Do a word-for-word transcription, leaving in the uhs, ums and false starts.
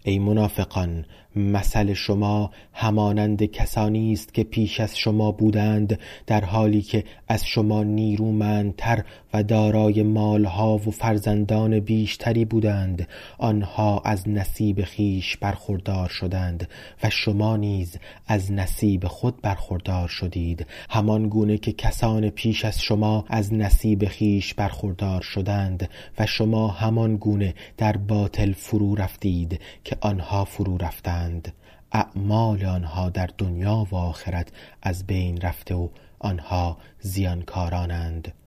ای منافقان، مثل شما همانند کسانی است که پیش از شما بودند، در حالی که از شما نیرومندتر و دارای مالها و فرزندان بیشتری بودند. آنها از نصیب خویش برخوردار شدند و شما نیز از نصیب خود برخوردار شدید، همان گونه که کسان پیش از شما از نصیب خویش برخوردار شدند و شما همان گونه در باطل فرو رفتید که آنها فرو رفتند. اعمال آنها در دنیا و آخرت از بین رفته و آنها زیانکارانند.